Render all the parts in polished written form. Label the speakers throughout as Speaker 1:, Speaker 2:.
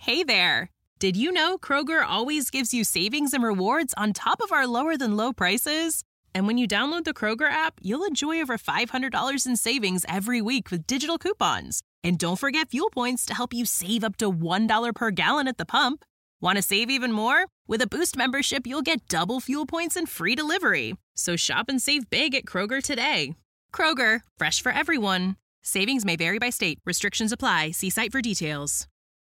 Speaker 1: Hey there! Did you know Kroger always gives you savings and rewards on top of our lower-than-low prices? And when you download the Kroger app, you'll enjoy over $500 in savings every week with digital coupons. And don't forget fuel points to help you save up to $1 per gallon at the pump. Want to save even more? With a Boost membership, you'll get double fuel points and free delivery. So shop and save big at Kroger today. Kroger, fresh for everyone. Savings may vary by state. Restrictions apply. See site for details.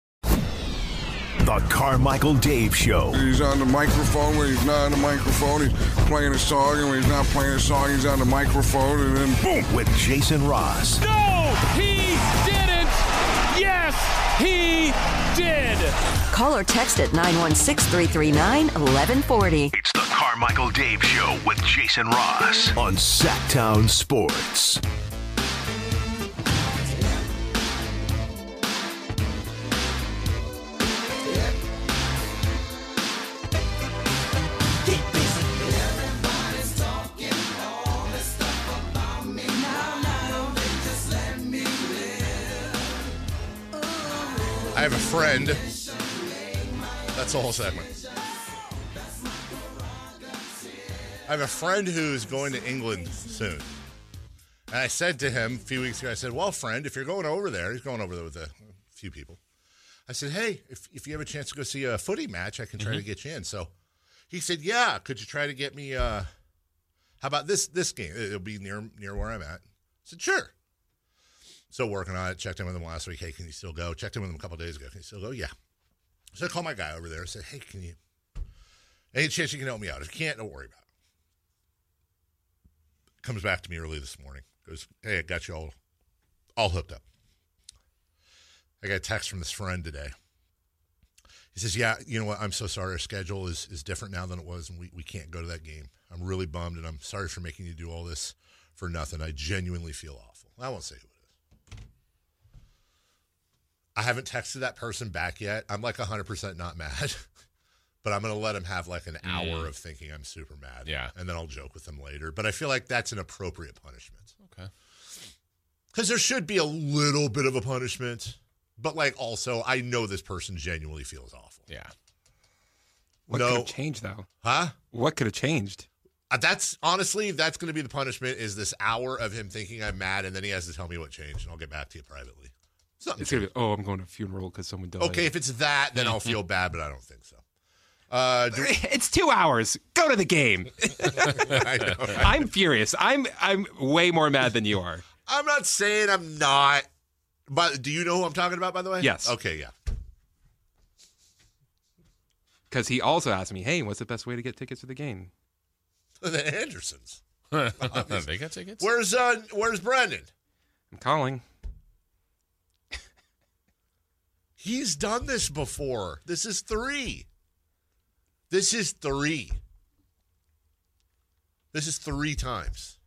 Speaker 2: The Carmichael Dave Show.
Speaker 3: He's on the microphone when he's not on the microphone. He's playing a song, and when he's not playing a song, he's on the microphone, and then boom!
Speaker 2: With Jason Ross.
Speaker 4: No, he didn't. Yes, he did.
Speaker 5: Call or text at 916-339-1140.
Speaker 2: It's the Carmichael Dave Show with Jason Ross on Sacktown Sports.
Speaker 6: I have a friend. That's the whole segment. I have a friend who's going to England soon. And I said to him a few weeks ago, I said, well, friend, if you're going over there, he's going over there with a few people. I said, hey, if you have a chance to go see a footy match, I can try to get you in. So he said, yeah, could you try to get me, how about this game? It'll be near where I'm at. I said, sure. Still working on it. Checked in with him last week. Hey, can you still go? Checked in with him a couple of days ago. Can you still go? Yeah. So I called my guy over there. I said, hey, any chance you can help me out? If you can't, don't worry about it. Comes back to me early this morning. Goes, hey, I got you all hooked up. I got a text from this friend today. He says, yeah, you know what? I'm so sorry. Our schedule is different now than it was, and we can't go to that game. I'm really bummed, and I'm sorry for making you do all this for nothing. I genuinely feel awful. I won't say who it is. I haven't texted that person back yet. I'm like 100% not mad, but I'm going to let him have like an hour of thinking I'm super mad.
Speaker 7: Yeah.
Speaker 6: And then I'll joke with him later. But I feel like that's an appropriate punishment.
Speaker 7: Okay.
Speaker 6: Because there should be a little bit of a punishment, but like also I know this person genuinely feels awful.
Speaker 7: Yeah.
Speaker 8: What could have changed though?
Speaker 6: Huh?
Speaker 8: What could have changed?
Speaker 6: That's going to be the punishment is this hour of him thinking I'm mad, and then he has to tell me what changed, and I'll get back to you privately.
Speaker 8: It's going to be, I'm going to a funeral because someone died.
Speaker 6: Okay, if it's that, then I'll feel bad, but I don't think so.
Speaker 8: It's 2 hours. Go to the game.
Speaker 6: I know, right?
Speaker 8: I'm furious. I'm way more mad than you are.
Speaker 6: I'm not saying I'm not. But do you know who I'm talking about, by the way?
Speaker 8: Yes.
Speaker 6: Okay, yeah.
Speaker 8: Because he also asked me, hey, what's the best way to get tickets to the game?
Speaker 6: The Andersons.
Speaker 7: They got tickets?
Speaker 6: Where's Brendan?
Speaker 8: I'm calling.
Speaker 6: He's done this before. This is 3. This is 3 times.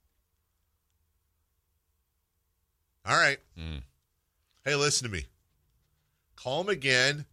Speaker 6: All right. Hey, listen to me. Call him again.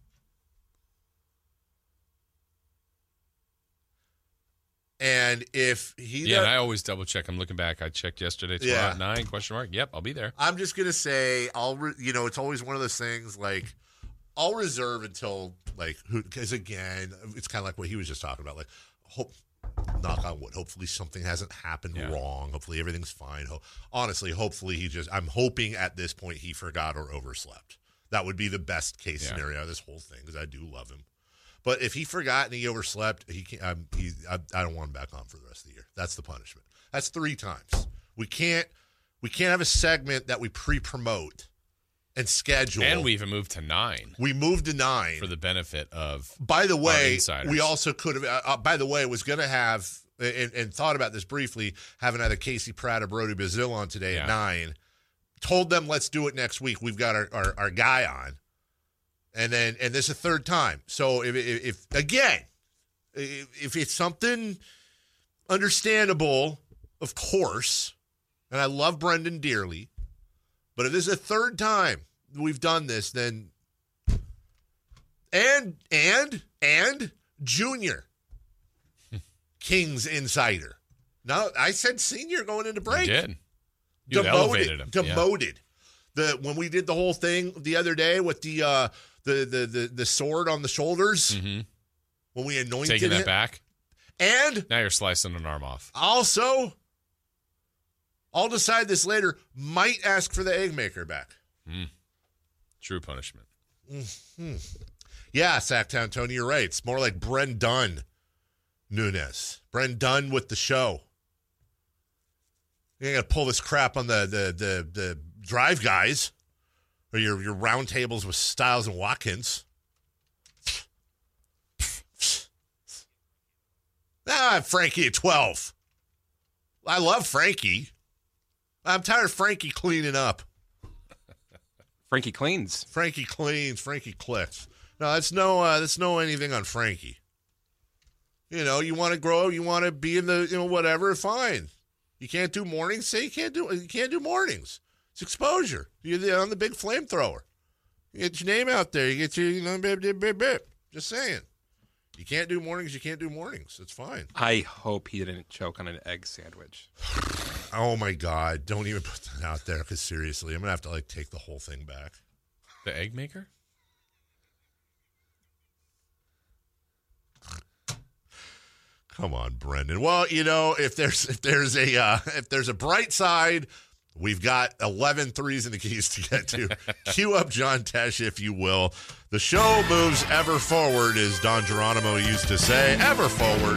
Speaker 6: And if he...
Speaker 7: and I always double check. I'm looking back. I checked yesterday. Tomorrow at 9, question mark. Yep, I'll be there.
Speaker 6: I'm just going to say, it's always one of those things, like, I'll reserve until, like, because again, it's kind of like what he was just talking about. Like, knock on wood, hopefully something hasn't happened wrong. Hopefully everything's fine. Honestly, hopefully I'm hoping at this point he forgot or overslept. That would be the best case scenario of this whole thing, because I do love him. But if he forgot and he overslept, I don't want him back on for the rest of the year. That's the punishment. That's 3 times. We can't have a segment that we pre-promote and schedule.
Speaker 7: And we even moved to 9.
Speaker 6: We moved to 9
Speaker 7: for the benefit of.
Speaker 6: By the way,
Speaker 7: our insiders.
Speaker 6: we also could have. By the way, was going to have and thought about this briefly. Having either Casey Pratt or Brody Bazile on today at 9. Told them let's do it next week. We've got our guy on. And this is a 3rd time. So if it's something understandable, of course, and I love Brendan dearly, but if this is a 3rd time we've done this, then and Junior Kings insider. No, I said senior going into break.
Speaker 7: You did. You elevated him.
Speaker 6: Demoted. When we did the whole thing the other day with the the sword on the shoulders when we anointed
Speaker 7: Taking that
Speaker 6: it.
Speaker 7: back.
Speaker 6: And
Speaker 7: Now you're slicing an arm off.
Speaker 6: also, I'll decide this later, might ask for the egg maker back.
Speaker 7: True punishment.
Speaker 6: Yeah, Sacktown Tony, you're right. It's more like Bren Dunn Nunes. Bren Dunn with the show. You ain't got to pull this crap on the drive guys or your round tables with Styles and Watkins. Frankie at 12. I love Frankie. I'm tired of Frankie cleaning up.
Speaker 8: Frankie cleans.
Speaker 6: Frankie cleans. Frankie clicks. No, that's no anything on Frankie. You know, you want to grow, you want to be in the, whatever, fine. You can't do mornings, say you can't do mornings. It's exposure. You're on the big flamethrower. You get your name out there. You get your, bip. Just saying. You can't do mornings, you can't do mornings. It's fine.
Speaker 8: I hope he didn't choke on an egg sandwich.
Speaker 6: Oh, my God. Don't even put that out there, because seriously, I'm going to have to, take the whole thing back.
Speaker 7: The egg maker?
Speaker 6: Come on, Brendan. Well, if there's a bright side, we've got 11 threes in the keys to get to. Cue up John Tesh, if you will. The show moves ever forward, as Don Geronimo used to say. Ever forward.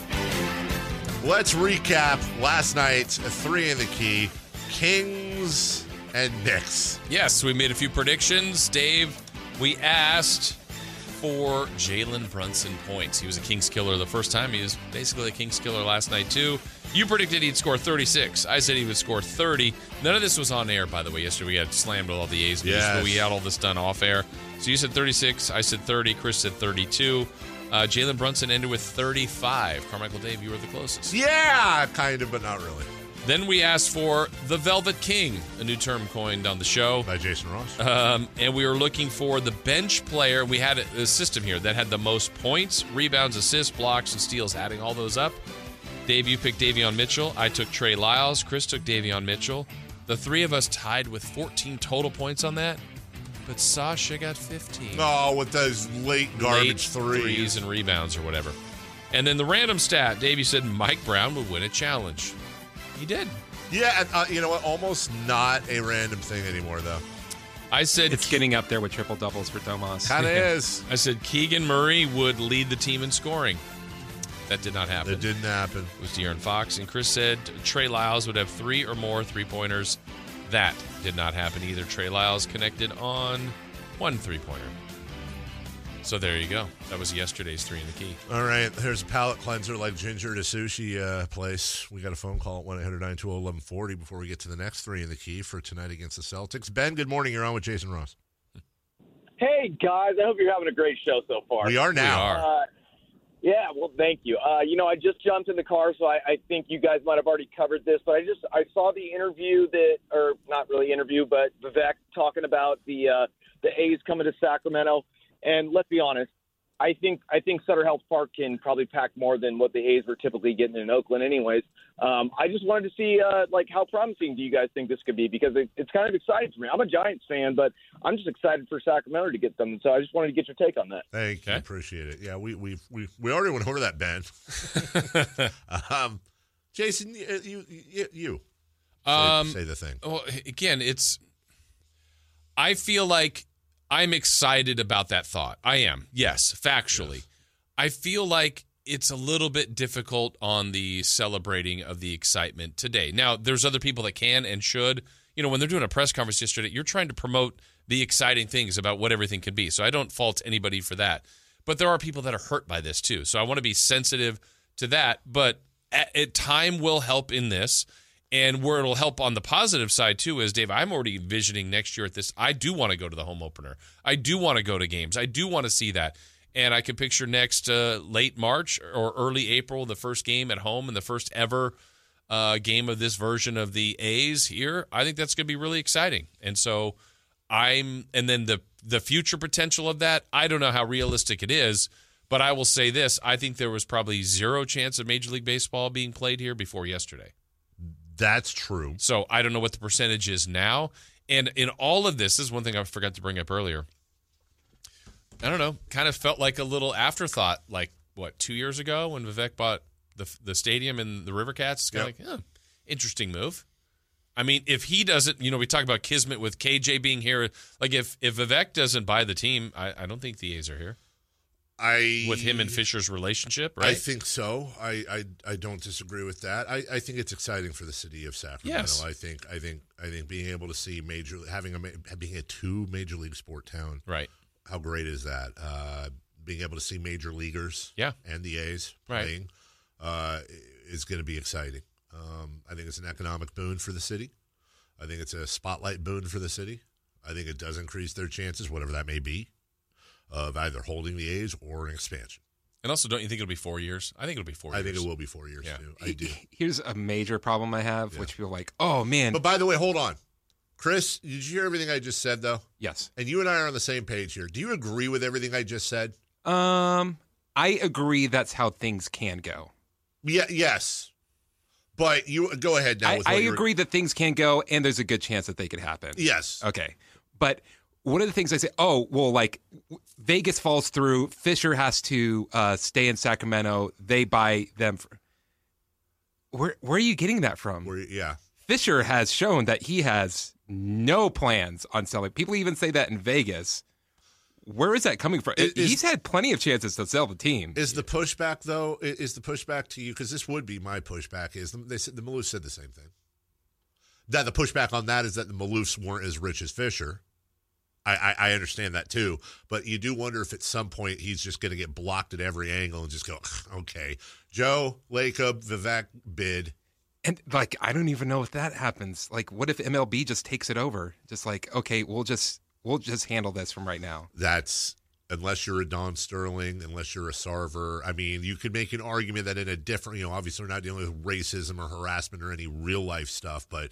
Speaker 6: Let's recap last night's 3 in the key. Kings and Knicks.
Speaker 7: Yes, we made a few predictions. Dave, we asked for Jalen Brunson points. He was a Kings killer the first time. He was basically a Kings killer last night, too. You predicted he'd score 36. I said he would score 30. None of this was on air, by the way. Yesterday we had slammed with all the A's news, but we had all this done off air. So you said 36. I said 30. Chris said 32. Jalen Brunson ended with 35. Carmichael Dave, you were the closest.
Speaker 6: Yeah, kind of, but not really.
Speaker 7: Then we asked for the Velvet King, a new term coined on the show.
Speaker 6: By Jason Ross.
Speaker 7: And we were looking for the bench player. We had a system here that had the most points, rebounds, assists, blocks, and steals, adding all those up. Dave, you picked Davion Mitchell. I took Trey Lyles. Chris took Davion Mitchell. The three of us tied with 14 total points on that. But Sasha got 15.
Speaker 6: Oh, with those late garbage
Speaker 7: threes and rebounds or whatever. And then the random stat, Davey said Mike Brown would win a challenge. He did.
Speaker 6: Yeah, you know what? Almost not a random thing anymore, though.
Speaker 7: I said
Speaker 8: it's getting up there with triple doubles for Domas.
Speaker 6: Kind of is.
Speaker 7: I said Keegan Murray would lead the team in scoring. That did not happen.
Speaker 6: It didn't happen.
Speaker 7: It was De'Aaron Fox. And Chris said Trey Lyles would have 3 or more three-pointers. That did not happen either. Trey Lyles connected on 1 three-pointer. So there you go. That was yesterday's 3 in the key.
Speaker 6: All right. There's a palate cleanser like Ginger at a sushi place. We got a phone call at 1-800-920-1140 before we get to the next 3 in the key for tonight against the Celtics. Ben, good morning. You're on with Jason Ross.
Speaker 5: Hey, guys. I hope you're having a great show so far.
Speaker 6: We are now.
Speaker 7: We are.
Speaker 5: Yeah, well, thank you. I just jumped in the car, so I think you guys might have already covered this, but I saw the interview or not really interview, but Vivek talking about the A's coming to Sacramento. And let's be honest, I think Sutter Health Park can probably pack more than what the A's were typically getting in Oakland anyways. I just wanted to see, how promising do you guys think this could be? Because it's kind of exciting for me. I'm a Giants fan, but I'm just excited for Sacramento to get them. So I just wanted to get your take on that.
Speaker 6: Thank you. Appreciate it. Yeah, we already went over that, Ben. Jason, you say the thing.
Speaker 7: Well, again, I feel like I'm excited about that thought. I am. Yes, factually. Yes. I feel like it's a little bit difficult on the celebrating of the excitement today. Now, there's other people that can and should. When they're doing a press conference yesterday, you're trying to promote the exciting things about what everything can be. So I don't fault anybody for that. But there are people that are hurt by this too. So I want to be sensitive to that. But time will help in this. And where it'll help on the positive side, too, is, Dave, I'm already envisioning next year at this. I do want to go to the home opener. I do want to go to games. I do want to see that. And I can picture next late March or early April, the first game at home and the first ever game of this version of the A's here. I think that's going to be really exciting. And so and then the future potential of that, I don't know how realistic it is, but I will say this. I think there was probably 0 chance of Major League Baseball being played here before yesterday.
Speaker 6: That's true.
Speaker 7: So I don't know what the percentage is now. And in all of this is one thing I forgot to bring up earlier. I don't know, kind of felt like a little afterthought, like, 2 years ago when Vivek bought the stadium and the River Cats? It's kind of like, interesting move. I mean, if he doesn't, we talk about kismet with KJ being here. Like, if Vivek doesn't buy the team, I don't think the A's are here. With him and Fisher's relationship, right?
Speaker 6: I think so. I don't disagree with that. I think it's exciting for the city of Sacramento.
Speaker 7: Yes.
Speaker 6: I think being able to see being a 2 major league sport town.
Speaker 7: Right.
Speaker 6: How great is that? Being able to see major leaguers. And the A's playing is going to be exciting. I think it's an economic boon for the city. I think it's a spotlight boon for the city. I think it does increase their chances, whatever that may be, of either holding the A's or an expansion.
Speaker 7: And also, don't you think it'll be 4 years? I think it'll be 4 years.
Speaker 6: I think it will be 4 years, too. I do.
Speaker 8: Here's a major problem I have, which people are like, oh, man.
Speaker 6: But by the way, hold on. Chris, did you hear everything I just said, though?
Speaker 8: Yes.
Speaker 6: And you and I are on the same page here. Do you agree with everything I just said?
Speaker 8: I agree that's how things can go.
Speaker 6: Yeah. Yes. But you go ahead now.
Speaker 8: I agree that things can go, and there's a good chance that they could happen.
Speaker 6: Yes.
Speaker 8: Okay. But one of the things I say, like Vegas falls through. Fisher has to stay in Sacramento. They buy them. Where are you getting that from? Fisher has shown that he has no plans on selling. People even say that in Vegas. Where is that coming from? He's had plenty of chances to sell the team.
Speaker 6: Is the pushback, though, to you, because this would be my pushback, is the Maloofs said the same thing. That the pushback on that is that the Maloofs weren't as rich as Fisher. I understand that, too. But you do wonder if at some point he's just going to get blocked at every angle and just go, okay, Joe, Lacob, Vivek, bid.
Speaker 8: And, I don't even know if that happens. What if MLB just takes it over? Just okay, we'll just handle this from right now.
Speaker 6: That's unless you're a Don Sterling, unless you're a Sarver. I mean, you could make an argument that in a different, obviously we're not dealing with racism or harassment or any real life stuff, but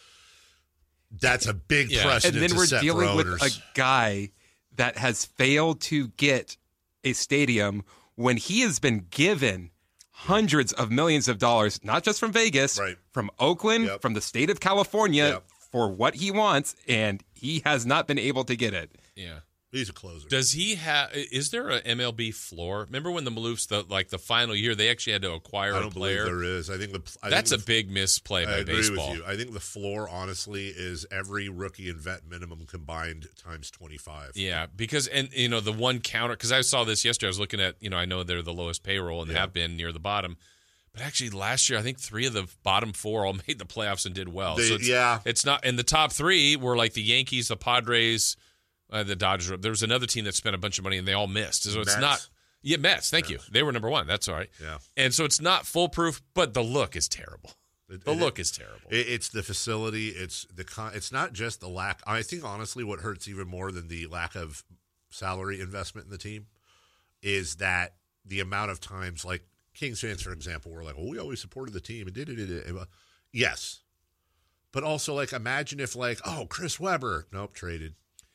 Speaker 6: that's a big precedent.
Speaker 8: And then we're dealing with
Speaker 6: owners.
Speaker 8: A guy that has failed to get a stadium when he has been given hundreds of millions of dollars, not just from Vegas, from Oakland, from the state of California, for what he wants, and he has not been able to get it.
Speaker 7: Yeah.
Speaker 6: He's a closer.
Speaker 7: Does he have? Is there an MLB floor? Remember when the Maloofs, the final year, they actually had to acquire a player?
Speaker 6: I don't believe there is. I think
Speaker 7: that's a big misplay by baseball.
Speaker 6: I agree with you. I think the floor, honestly, is every rookie and vet minimum combined times 25.
Speaker 7: Yeah, because the one counter, because I saw this yesterday. I was looking at I know they're the lowest payroll and they have been near the bottom. But actually, last year, I think 3 of the bottom 4 all made the playoffs and did well. It's not. And the top 3 were like the Yankees, the Padres, the Dodgers. There was another team that spent a bunch of money and they all missed. So it's not. Yeah, Mets. Thank you. They were number 1. That's all right.
Speaker 6: Yeah.
Speaker 7: And so it's not foolproof, but the look is terrible. The look is terrible.
Speaker 6: It's the facility. It's not just the lack. I think honestly, what hurts even more than the lack of salary investment in the team is that the amount of times like. Kings fans, for example, were like, we always supported the team and did it. Yes. But also, imagine if, Chris Webber, nope, traded.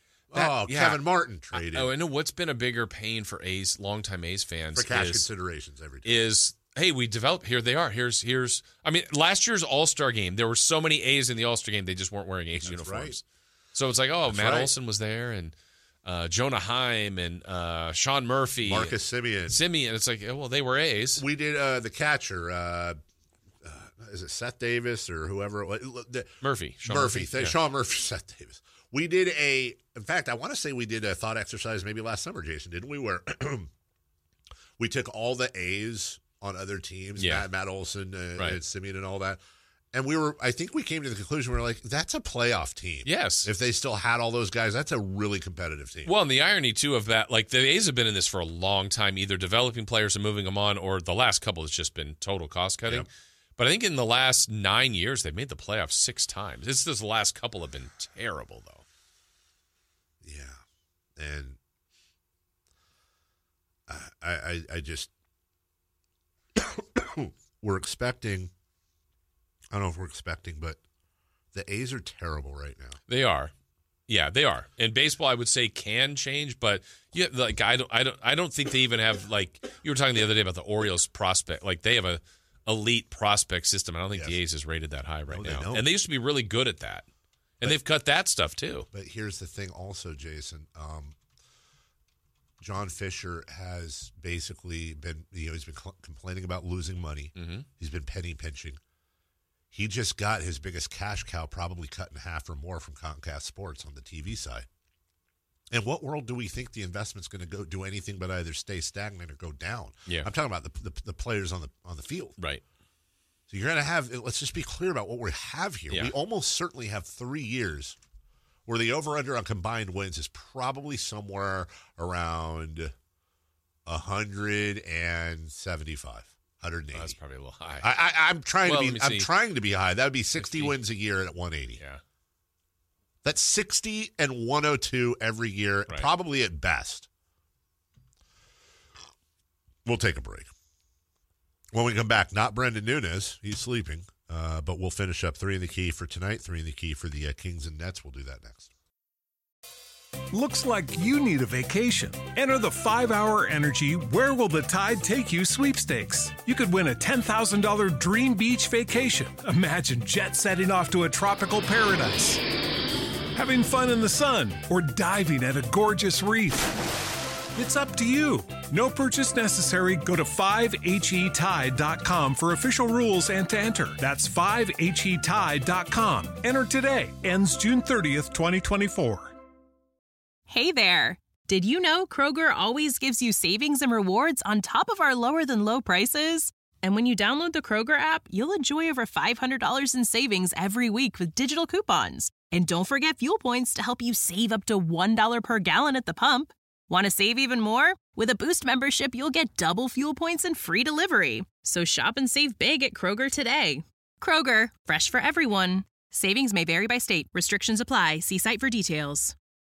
Speaker 6: Kevin Martin, traded.
Speaker 7: I know what's been a bigger pain for longtime A's fans.
Speaker 6: For cash considerations every day.
Speaker 7: Is, hey, we developed, here they are. Here's, last year's All-Star game, there were so many A's in the All-Star game, they just weren't wearing A's uniforms. Right. So it's like, Matt Olson was there, and Jonah Heim and Sean Murphy.
Speaker 6: Marcus Semien.
Speaker 7: It's like, well, they were A's.
Speaker 6: We did the catcher. Is it Seth Davis or whoever?
Speaker 7: Murphy.
Speaker 6: Sean Murphy. Seth Davis. We did in fact, I want to say we did a thought exercise maybe last summer, Jason, didn't we? Where we took all the A's on other teams, Matt Olson and Semien and all that. And I think we came to the conclusion, we're like, that's a playoff team.
Speaker 7: Yes.
Speaker 6: If they still had all those guys, that's a really competitive team.
Speaker 7: Well, and the irony, too, of that, the A's have been in this for a long time, either developing players and moving them on, or the last couple has just been total cost-cutting. Yep. But I think in the last 9 years, they've made the playoffs 6 times. It's just the last couple have been terrible, though.
Speaker 6: Yeah. And I just we're expecting... I don't know if we're expecting, but the A's are terrible right now.
Speaker 7: They are. Yeah, they are. And baseball, I would say, can change, but I don't think they even have you were talking the other day about the Orioles prospect. They have a elite prospect system. I don't think the A's is rated that high right now. And they used to be really good at that. And they've cut that stuff too.
Speaker 6: But here's the thing also, Jason. John Fisher has basically been, he's been complaining about losing money.
Speaker 7: Mm-hmm.
Speaker 6: He's been penny pinching. He just got his biggest cash cow probably cut in half or more from Comcast Sports on the TV side. In what world do we think the investment's going to go do anything but either stay stagnant or go down?
Speaker 7: Yeah.
Speaker 6: I'm talking about the players on the field.
Speaker 7: Right.
Speaker 6: So you're going to have, let's just be clear about what we have here.
Speaker 7: Yeah.
Speaker 6: We almost certainly have 3 years where the over-under on combined wins is probably somewhere around 175, 180.
Speaker 7: That's probably a little high.
Speaker 6: I'm trying
Speaker 7: Well,
Speaker 6: to
Speaker 7: let me
Speaker 6: be. I'm
Speaker 7: see.
Speaker 6: trying to be high. That would be 60 wins a year at 180.
Speaker 7: Yeah.
Speaker 6: That's 60 and 102 every year,
Speaker 7: Right.
Speaker 6: probably at best. We'll take a break. When we come back, not Brendan Nunes. He's sleeping. But we'll finish up 3 in the key for tonight, 3 in the key for the Kings and Nets. We'll do that next.
Speaker 9: Looks like you need a vacation. Enter the 5-Hour Energy Where Will the Tide Take You sweepstakes. You could win a $10,000 dream beach vacation. Imagine jet setting off to a tropical paradise, having fun in the sun, or diving at a gorgeous reef. It's up to you. No purchase necessary. Go to 5HETide.com for official rules and to enter. That's 5HETide.com. Enter today. Ends June 30th, 2024.
Speaker 1: Hey there! Did you know Kroger always gives you savings and rewards on top of our lower-than-low prices? And when you download the Kroger app, you'll enjoy over $500 in savings every week with digital coupons. And don't forget fuel points to help you save up to $1 per gallon at the pump. Want to save even more? With a Boost membership, you'll get double fuel points and free delivery. So shop and save big at Kroger today. Kroger, fresh for everyone. Savings may vary by state. Restrictions apply. See site for details.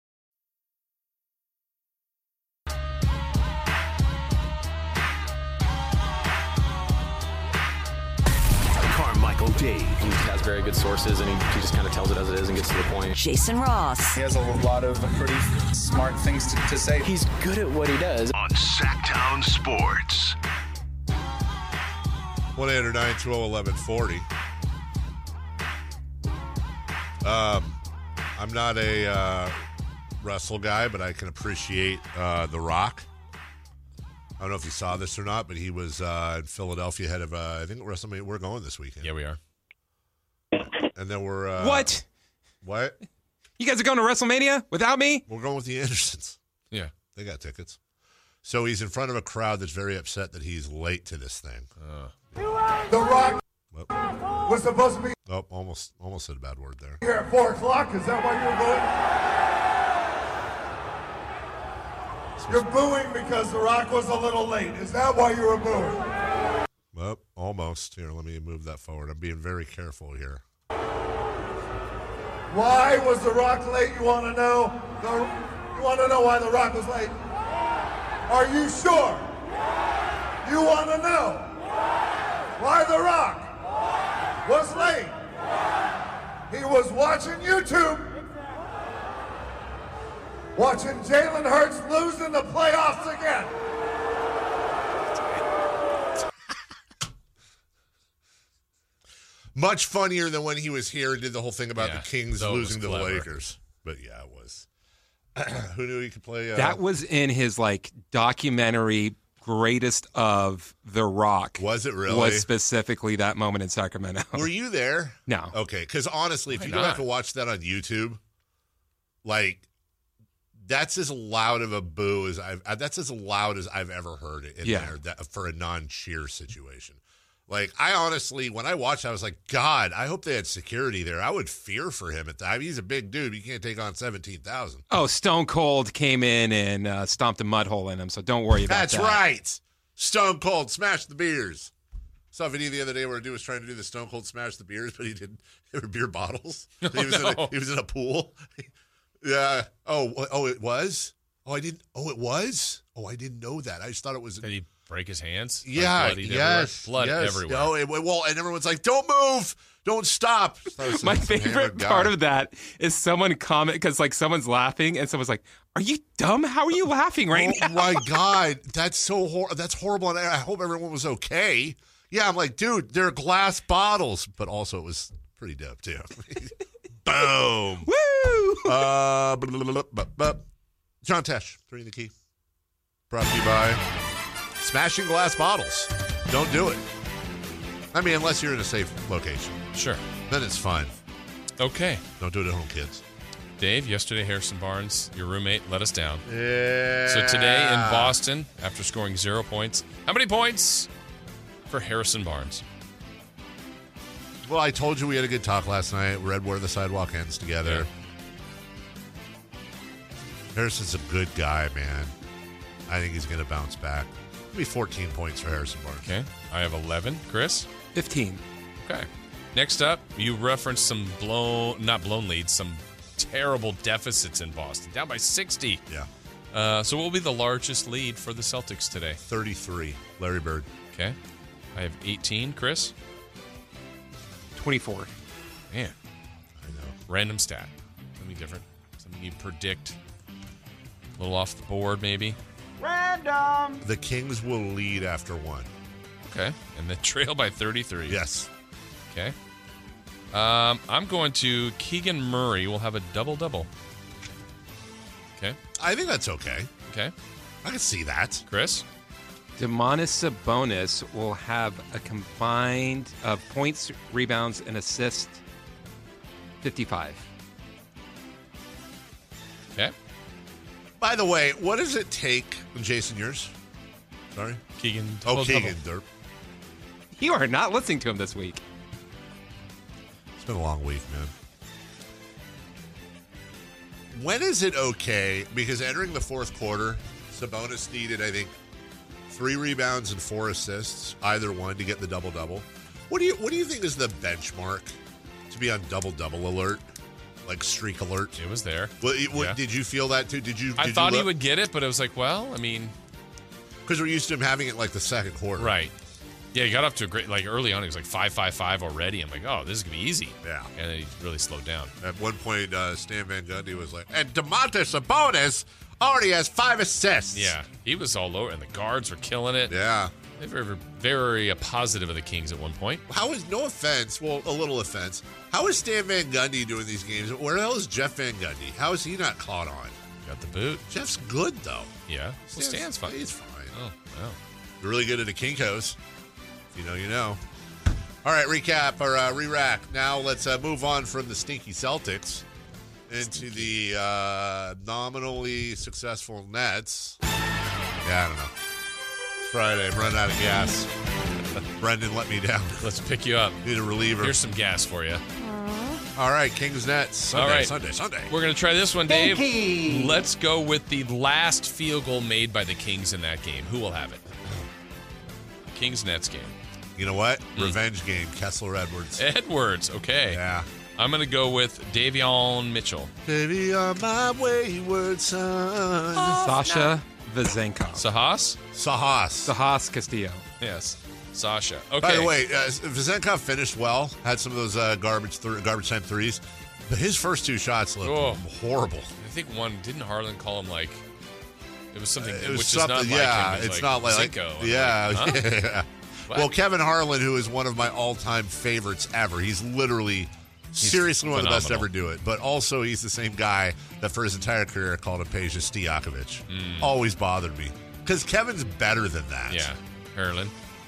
Speaker 2: Carmichael Dave.
Speaker 10: He has very good sources, and he just kind of tells it as it is and gets to the point.
Speaker 11: Jason Ross.
Speaker 12: He has a lot of pretty smart things to say.
Speaker 10: He's good at what he does.
Speaker 2: On Sacktown Sports.
Speaker 6: 1-800-920-1140. I'm not a wrestle guy, but I can appreciate The Rock. I don't know if you saw this or not, but he was in Philadelphia ahead of, I think WrestleMania. We're going this weekend.
Speaker 7: Yeah, we are.
Speaker 6: And then we're...
Speaker 8: What?
Speaker 6: What?
Speaker 8: You guys are going to WrestleMania without me?
Speaker 6: We're going with the Andersons.
Speaker 7: Yeah.
Speaker 6: They got tickets. So he's in front of a crowd that's very upset that he's late to this thing.
Speaker 13: The Rock was supposed to be...
Speaker 6: Oh, almost said a bad word there.
Speaker 13: Here at 4 o'clock. Is that why you're booing? You're booing because The Rock was a little late. Is that why you were booing?
Speaker 6: Well, almost. Here, let me move that forward. I'm being very careful here.
Speaker 13: Why was The Rock late? You want to know? You want to know why The Rock was late? Are you sure? You want to know why The Rock was late? He was watching YouTube, watching Jalen Hurts lose in the playoffs again.
Speaker 6: Much funnier than when he was here and did the whole thing about the Kings
Speaker 7: that was
Speaker 6: losing to the
Speaker 7: clever.
Speaker 6: Lakers. But yeah, it was. Who knew he could play?
Speaker 8: That was in his documentary Greatest of The Rock.
Speaker 6: Was it really?
Speaker 8: Was specifically that moment in Sacramento.
Speaker 6: Were you there?
Speaker 8: No.
Speaker 6: Okay, because honestly, if
Speaker 7: Why
Speaker 6: you go back
Speaker 7: not?
Speaker 6: and watch that on YouTube, that's as loud of a boo as that's as loud as I've ever heard it in there for a non-cheer situation. I honestly, when I watched, I was like, God, I hope they had security there. I would fear for him at the time. He's a big dude. You can't take on 17,000.
Speaker 8: Oh, Stone Cold came in and stomped a mud hole in him, so don't worry about
Speaker 6: That's
Speaker 8: that.
Speaker 6: right. Stone Cold smashed the beers. Saw a video the other day where a dude was trying to do the Stone Cold smash the beers, but he didn't. They were beer bottles. He was in a pool. Yeah. Oh, it was? Oh, I didn't. Oh, it was? Oh, I didn't know that. I just thought it was.
Speaker 7: Did he break his hands?
Speaker 6: Yeah.
Speaker 7: Blood everywhere.
Speaker 6: Oh, and everyone's like, don't move. Don't stop.
Speaker 8: My favorite part of that is someone comment because someone's laughing and someone's like, "Are you dumb? How are you laughing right now?"
Speaker 6: Oh my God, that's so that's horrible. And I hope everyone was okay. Yeah, I'm like, dude, they're glass bottles, but also it was pretty dope too. Boom.
Speaker 8: Woo!
Speaker 6: John Tesh, 3 in the key. brought to you by Smashing Glass Bottles. Don't do it. I mean, unless you're in a safe location.
Speaker 7: Sure.
Speaker 6: Then it's fine.
Speaker 7: Okay.
Speaker 6: Don't do it at home, kids.
Speaker 7: Dave, yesterday Harrison Barnes, your roommate, let us down.
Speaker 6: Yeah.
Speaker 7: So today in Boston, after scoring 0 points, how many points for Harrison Barnes?
Speaker 6: Well, I told you we had a good talk last night. We read Where the Sidewalk Ends together. Yeah. Harrison's a good guy, man. I think he's going to bounce back. Maybe 14 points for Harrison Barnes.
Speaker 7: Okay. I have 11. Chris?
Speaker 8: 15.
Speaker 7: Okay. Next up, you referenced some not blown leads, some terrible deficits in Boston. Down by 60.
Speaker 6: Yeah.
Speaker 7: So what will be the largest lead for the Celtics today?
Speaker 6: 33. Larry Bird.
Speaker 7: Okay. I have 18. Chris?
Speaker 8: 24.
Speaker 7: Man.
Speaker 6: I know.
Speaker 7: Random stat. Something different. Something you predict. A little off the board, maybe.
Speaker 13: Random.
Speaker 6: The Kings will lead after 1.
Speaker 7: Okay. And then trail by 33.
Speaker 6: Yes.
Speaker 7: Okay. I'm going to Keegan Murray will have a double-double. Okay.
Speaker 6: I think that's okay.
Speaker 7: Okay.
Speaker 6: I can see that.
Speaker 7: Chris?
Speaker 8: Domantas Sabonis will have a combined points, rebounds, and assists 55.
Speaker 7: Okay.
Speaker 6: By the way, what does it take, Jason, yours? Sorry?
Speaker 7: Keegan.
Speaker 6: Keegan, Derp.
Speaker 8: You are not listening to him this week.
Speaker 6: It's been a long week, man. When is it okay? Because entering the fourth quarter, Sabonis needed, I think, 3 rebounds and 4 assists, either one, to get the double-double. What do you think is the benchmark to be on double-double alert? Like streak alert?
Speaker 7: It was there.
Speaker 6: Did you feel that too?
Speaker 7: I thought he would get it, but it was like, well, I mean...
Speaker 6: Because we're used to him having it like the second quarter.
Speaker 7: Right. Yeah, he got up to a great, like early on, he was like 5-5-5 already. I'm like, oh, this is going to be easy.
Speaker 6: Yeah.
Speaker 7: And then he really slowed down.
Speaker 6: At one point, Stan Van Gundy was like, and Domantas Sabonis already has 5 assists.
Speaker 7: Yeah. He was all over, and the guards were killing it.
Speaker 6: Yeah.
Speaker 7: They were very, very positive of the Kings at one point.
Speaker 6: How is, no offense, well, a little offense, how is Stan Van Gundy doing these games? Where the hell is Jeff Van Gundy? How is he not caught on?
Speaker 7: Got the boot.
Speaker 6: Jeff's good, though.
Speaker 7: Yeah. Well, Stan's fine.
Speaker 6: He's fine.
Speaker 7: Oh, wow.
Speaker 6: Really good at the Kinkos. If you know, you know. All right, recap or re-rack. Now let's move on from the stinky Celtics into the nominally successful Nets. Yeah, I don't know. It's Friday. I'm running out of gas. Brendan let me down.
Speaker 7: Let's pick you up.
Speaker 6: Need a reliever.
Speaker 7: Here's some gas for you.
Speaker 6: All right, Kings Nets. Sunday,
Speaker 7: all right.
Speaker 6: Sunday.
Speaker 7: We're going to try this one, Dave. Let's go with the last field goal made by the Kings in that game. Who will have it? Kings-Nets game.
Speaker 6: You know what? Revenge game. Kessler Edwards.
Speaker 7: Edwards, okay.
Speaker 6: Yeah.
Speaker 7: I'm going to go with Davion Mitchell.
Speaker 6: Davion, my wayward son.
Speaker 8: Sasha Vezenkov.
Speaker 6: Sahas
Speaker 8: Castillo.
Speaker 7: Yes. Sasha. Okay.
Speaker 6: By the way, Vezenkov finished well. Had some of those garbage time threes. But his first 2 shots looked horrible.
Speaker 7: I think one, didn't Harlan call him like, it was something,
Speaker 6: it was
Speaker 7: which
Speaker 6: something,
Speaker 7: is not
Speaker 6: yeah,
Speaker 7: like him.
Speaker 6: It's not like
Speaker 7: Zinko.
Speaker 6: Yeah.
Speaker 7: Like, huh?
Speaker 6: Yeah. Well, Kevin Harlan, who is one of my all-time favorites ever. He's literally seriously one of the best to ever do it. But also, he's the same guy that for his entire career called him Peja Stojakovic. Always bothered me. Because Kevin's better than that.
Speaker 7: Yeah. Harlan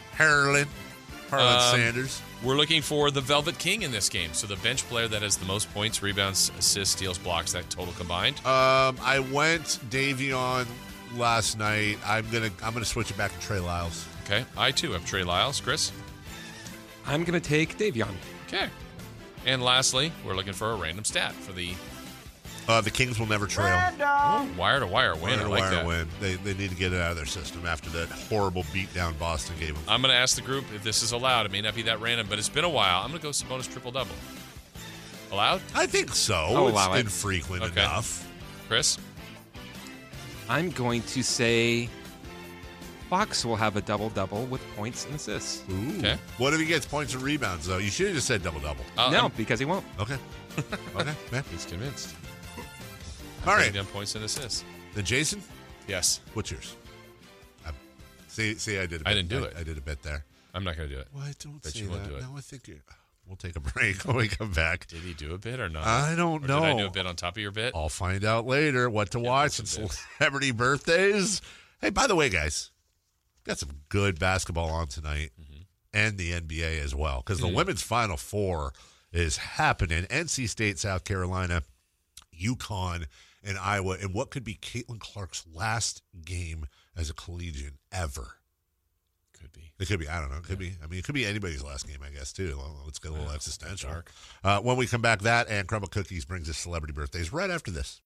Speaker 6: Sanders.
Speaker 7: We're looking for the Velvet King in this game. So the bench player that has the most points, rebounds, assists, steals, blocks, that total combined.
Speaker 6: I went Davion last night. I'm gonna switch it back to Trey Lyles.
Speaker 7: Okay. I too have Trey Lyles. Chris?
Speaker 8: I'm going to take Davion.
Speaker 7: Okay. And lastly, we're looking for a random stat for the...
Speaker 6: The Kings will never trail.
Speaker 7: Oh, wire-to-wire win. I like that.
Speaker 6: Win. They need to get it out of their system after that horrible beatdown Boston gave them.
Speaker 7: I'm going to ask the group if this is allowed. It may not be that random, but it's been a while. I'm going to go Sabonis triple-double. Allowed?
Speaker 6: I think so.
Speaker 8: I'll allow
Speaker 6: it's
Speaker 8: it.
Speaker 6: infrequent enough.
Speaker 7: Chris?
Speaker 8: I'm going to say Fox will have a double-double with points and assists.
Speaker 6: Ooh.
Speaker 7: Okay.
Speaker 6: What if he gets points and rebounds, though? You should have just said double-double.
Speaker 8: No, because he won't.
Speaker 6: Okay. Okay, man.
Speaker 7: He's convinced.
Speaker 6: All right.
Speaker 7: Down points and assists.
Speaker 6: Then Jason?
Speaker 7: Yes.
Speaker 6: What's yours? See, I did a bit.
Speaker 7: I didn't do it.
Speaker 6: I did a bit there.
Speaker 7: I'm not going to do it.
Speaker 6: Why don't
Speaker 7: Bet
Speaker 6: say
Speaker 7: you won't
Speaker 6: that?
Speaker 7: do it.
Speaker 6: No, I think we'll take a break when we come back.
Speaker 7: Did he do a bit or not?
Speaker 6: I don't know.
Speaker 7: Did I do a bit on top of your bit?
Speaker 6: I'll find out later what to watch. It's celebrity birthdays Hey, by the way, guys, got some good basketball on tonight and the NBA as well because the women's Final Four is happening. NC State, South Carolina, UConn, and Iowa, and what could be Caitlin Clark's last game as a collegian ever.
Speaker 7: Could be.
Speaker 6: It could be. I don't know. It could be. I mean, it could be anybody's last game, I guess, too. Well, let's get a little existential. When we come back, that and Crumble Cookies brings us celebrity birthdays right after this.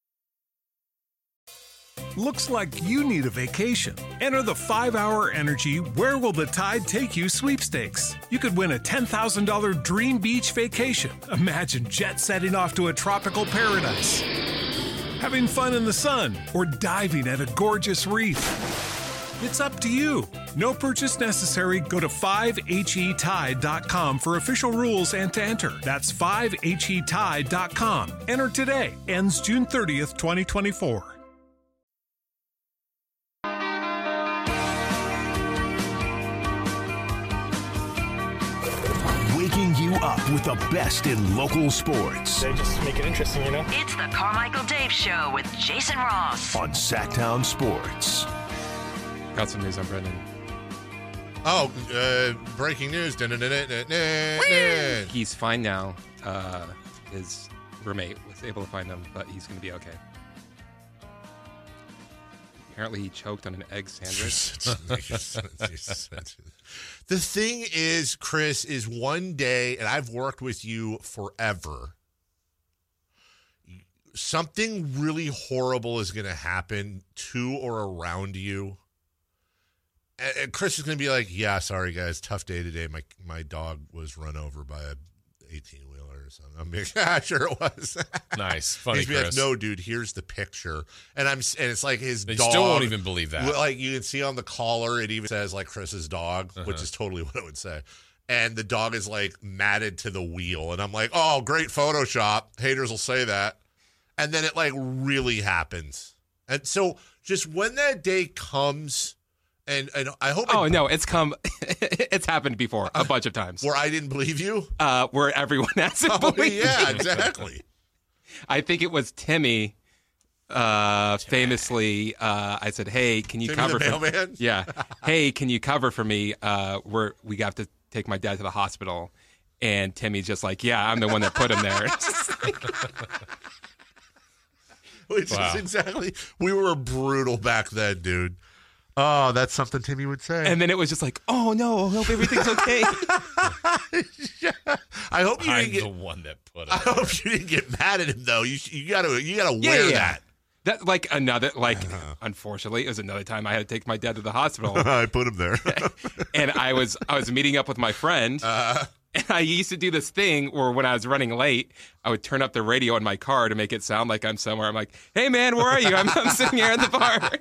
Speaker 9: Looks like you need a vacation. Enter the 5-Hour Energy Where Will the Tide Take You sweepstakes. You could win a $10,000 dream beach vacation. Imagine jet setting off to a tropical paradise, having fun in the sun, or diving at a gorgeous reef. It's up to you. No purchase necessary. Go to 5HETide.com for official rules and to enter. That's 5HETide.com. Enter today. Ends June 30th, 2024.
Speaker 2: Waking you up with the best in local sports.
Speaker 11: They just make it interesting, you know?
Speaker 14: It's the Carmichael Dave Show with Jason Ross.
Speaker 2: On Sacktown Sports.
Speaker 8: Got some news on Brendan.
Speaker 6: Oh, breaking news.
Speaker 8: He's fine now. His roommate was able to find him, but he's going to be okay. Apparently, he choked on an egg sandwich.
Speaker 6: The thing is, Chris, is one day, and I've worked with you forever, something really horrible is going to happen to or around you. And Chris is going to be like, yeah, sorry, guys, tough day today. My dog was run over by a 18-wheeler or something. I'm like, yeah, sure it was.
Speaker 7: Nice. Funny,
Speaker 6: He's
Speaker 7: Chris.
Speaker 6: like, no, dude, here's the picture. And it's like his
Speaker 7: They
Speaker 6: dog.
Speaker 7: still won't even believe that.
Speaker 6: Like, you can see on the collar, it even says, like, Chris's dog, which is totally what it would say. And the dog is, like, matted to the wheel. And I'm like, oh, great Photoshop. Haters will say that. And then it, like, really happens. And so just when that day comes... And I hope.
Speaker 8: Oh no, it's come. It's happened before a bunch of times.
Speaker 6: Where I didn't believe you.
Speaker 8: Where everyone hasn't believed.
Speaker 6: Yeah,
Speaker 8: me.
Speaker 6: exactly.
Speaker 8: I think it was Timmy. Famously, I said, "Hey, can you
Speaker 6: Timmy
Speaker 8: cover
Speaker 6: the
Speaker 8: for me?"
Speaker 6: mailman?
Speaker 8: Yeah. Hey, can you cover for me? We have to take my dad to the hospital, and Timmy's just like, "Yeah, I'm the one that put him there."
Speaker 6: Which is exactly. We were brutal back then, dude. Oh, that's something Timmy would say.
Speaker 8: And then it was just like, oh no, I hope everything's okay.
Speaker 6: Yeah. I hope you
Speaker 7: I'm
Speaker 6: didn't
Speaker 7: the one that put it.
Speaker 6: I hope you didn't get mad at him though. You gotta wear that.
Speaker 8: That unfortunately, it was another time I had to take my dad to the hospital.
Speaker 6: I put him there.
Speaker 8: And I was meeting up with my friend. And I used to do this thing where when I was running late, I would turn up the radio in my car to make it sound like I'm somewhere. I'm like, hey man, where are you? I'm sitting here at the bar.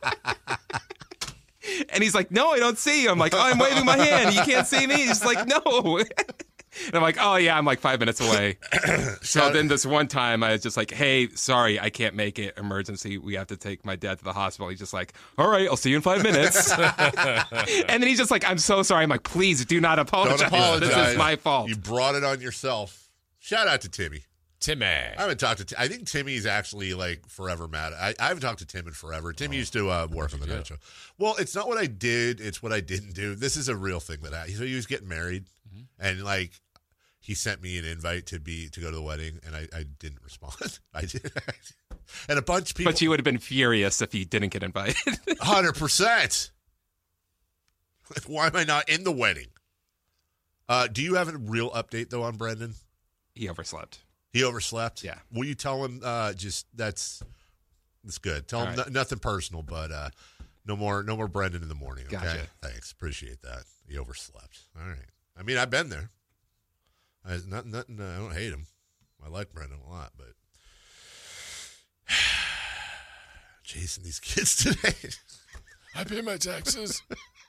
Speaker 8: And he's like, no, I don't see you. I'm like, oh, I'm waving my hand. You can't see me. He's like, no. And I'm like, oh, yeah, I'm like 5 minutes away. So then this one time I was just like, hey, sorry, I can't make it. Emergency. We have to take my dad to the hospital. He's just like, all right, I'll see you in 5 minutes. And then he's just like, I'm so sorry. I'm like, please do not apologize.
Speaker 6: Don't apologize.
Speaker 8: This is my fault.
Speaker 6: You brought it on yourself. Shout out to Timmy.
Speaker 7: Timmy.
Speaker 6: I haven't talked to I think Timmy's actually like forever mad. I haven't talked to Tim in forever. Tim used to work on the night show. Well, it's not what I did. It's what I didn't do. This is a real thing so he was getting married and like he sent me an invite to go to the wedding and I didn't respond. I did. And a bunch of people.
Speaker 8: But you would have been furious if you didn't get invited.
Speaker 6: 100%. Why am I not in the wedding? Do you have a real update though on Brendan?
Speaker 8: He overslept.
Speaker 6: He overslept?
Speaker 8: Yeah.
Speaker 6: Will you tell him that's good. Tell him nothing personal, but no more Brendan in the morning, okay?
Speaker 8: Gotcha.
Speaker 6: Thanks. Appreciate that. He overslept. All right. I mean, I've been there. I don't hate him. I like Brendan a lot, but Jason, these kids today.
Speaker 7: I pay my taxes.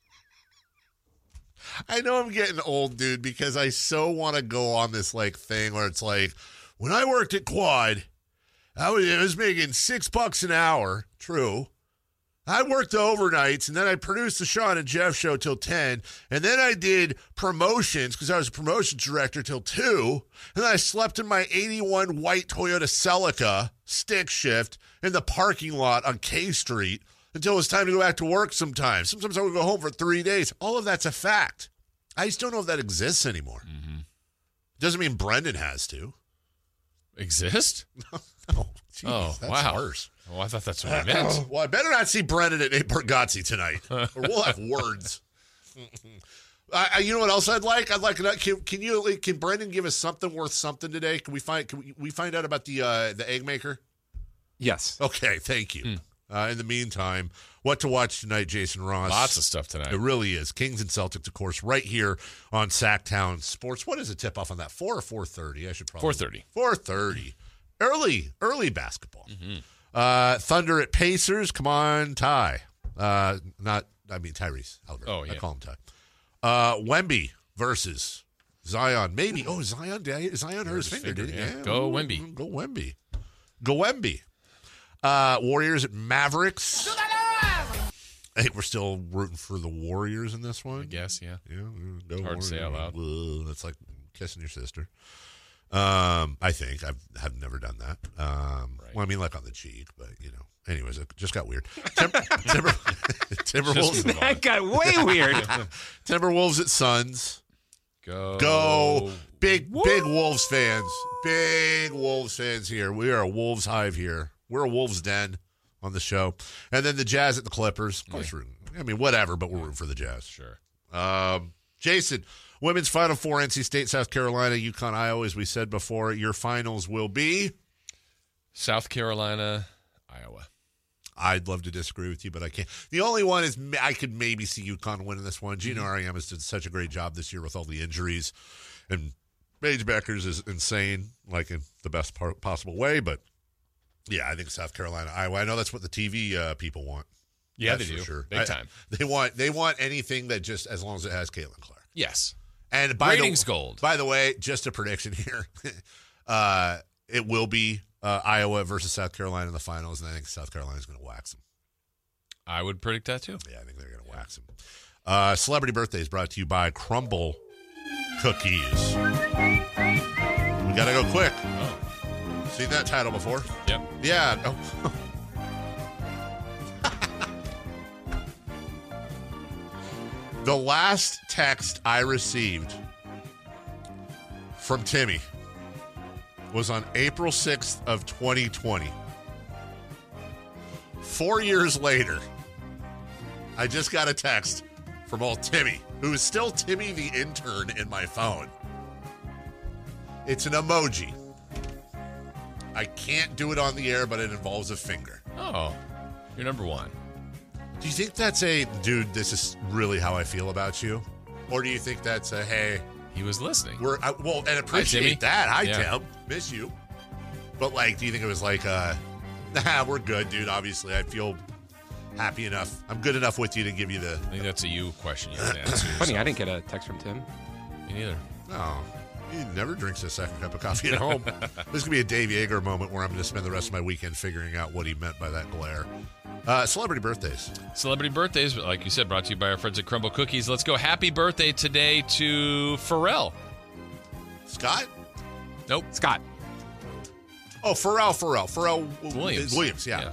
Speaker 6: I know I'm getting old, dude, because I so want to go on this like thing where it's like, when I worked at Quad, I was making $6 an hour. True. I worked overnights, and then I produced the Sean and Jeff show till 10, and then I did promotions because I was a promotions director till 2, and then I slept in my 81 white Toyota Celica stick shift in the parking lot on K Street until it's time to go back to work sometimes. Sometimes I would go home for 3 days. All of that's a fact. I just don't know if that exists anymore.
Speaker 7: Mm-hmm.
Speaker 6: Doesn't mean Brendan has to.
Speaker 7: Exist?
Speaker 6: No. Jeez, that's
Speaker 7: wow.
Speaker 6: worse.
Speaker 7: Oh, I thought that's what I meant.
Speaker 6: Well, I better not see Brendan at Nate Bargatze tonight, or we'll have words. You know what else I'd like? Can Brendan give us something worth something today? Can we find out about the egg maker?
Speaker 8: Yes.
Speaker 6: Okay, thank you. In the meantime, what to watch tonight, Jason Ross?
Speaker 7: Lots of stuff tonight.
Speaker 6: It really is. Kings and Celtics, of course, right here on Sacktown Sports. What is the tip-off on that? 4 or 4:30? I should probably
Speaker 7: 4:30.
Speaker 6: 4:30. Early basketball.
Speaker 7: Mm-hmm.
Speaker 6: Thunder at Pacers. Come on, Tyrese Halliburton.
Speaker 7: Oh, yeah.
Speaker 6: I call him Ty. Wemby versus Zion. Maybe. Oh, Zion hurt his finger, did he?
Speaker 7: Yeah. Go Wemby.
Speaker 6: Go Wemby. Go Wemby. Warriors at Mavericks. I think we're still rooting for the Warriors in this one.
Speaker 7: I guess, yeah.
Speaker 6: Yeah. Go
Speaker 7: Hard
Speaker 6: Warriors.
Speaker 7: to say out loud.
Speaker 6: Ugh, that's like kissing your sister. I think I've never done that.
Speaker 7: Right.
Speaker 6: Well, I mean, like on the cheek, but Anyways, it just got weird. Timberwolves.
Speaker 8: That got way weird.
Speaker 6: Timberwolves at Suns.
Speaker 7: Go.
Speaker 6: Big Wolves fans. Big Wolves fans here. We are a Wolves hive here. We're a Wolves den on the show. And then the Jazz at the Clippers. Of course, whatever, but we're rooting for the Jazz.
Speaker 7: Sure.
Speaker 6: Jason, women's Final Four, NC State, South Carolina, UConn, Iowa, as we said before. Your finals will be?
Speaker 7: South Carolina, Iowa.
Speaker 6: I'd love to disagree with you, but I can't. The only one is I could maybe see UConn winning this one. Gino Ariema has done such a great job this year with all the injuries. And Paige Beckers is insane, like in the best possible way. But, yeah, I think South Carolina, Iowa. I know that's what the TV people want.
Speaker 7: Yeah,
Speaker 6: that's
Speaker 7: they do.
Speaker 6: For sure.
Speaker 7: Big time.
Speaker 6: They want anything that just, as long as it has Caitlin Clark.
Speaker 7: Yes.
Speaker 6: And
Speaker 7: ratings gold.
Speaker 6: By the way, just a prediction here. It will be Iowa versus South Carolina in the finals, and I think South Carolina is going to wax them.
Speaker 7: I would predict that too.
Speaker 6: Yeah, I think they're going to wax them. Celebrity Birthdays brought to you by Crumble Cookies. We got to go quick.
Speaker 7: Oh.
Speaker 6: Seen that title before?
Speaker 7: Yep.
Speaker 6: Yeah. Oh. The last text I received from Timmy was on April 6th of 2020. 4 years later, I just got a text from old Timmy, who is still Timmy the intern in my phone. It's an emoji. I can't do it on the air, but it involves a finger.
Speaker 7: Oh, you're number one.
Speaker 6: Do you think that's dude, this is really how I feel about you? Or do you think that's hey...
Speaker 7: He was listening.
Speaker 6: And appreciate that. Hi,
Speaker 7: yeah.
Speaker 6: Tim. Miss you. But, do you think it was like, we're good, dude. Obviously, I feel happy enough. I'm good enough with you to give you the...
Speaker 7: I think that's a you question you have to answer.
Speaker 8: Funny, I didn't get a text from Tim.
Speaker 7: Me neither.
Speaker 6: Oh. He never drinks a second cup of coffee at home. This is going to be a Dave Yeager moment where I'm going to spend the rest of my weekend figuring out what he meant by that glare. Celebrity birthdays.
Speaker 7: Celebrity birthdays, like you said, brought to you by our friends at Crumble Cookies. Let's go. Happy birthday today to Pharrell.
Speaker 6: Scott?
Speaker 7: Nope.
Speaker 8: Scott.
Speaker 6: Oh, Pharrell
Speaker 7: Williams,
Speaker 6: yeah.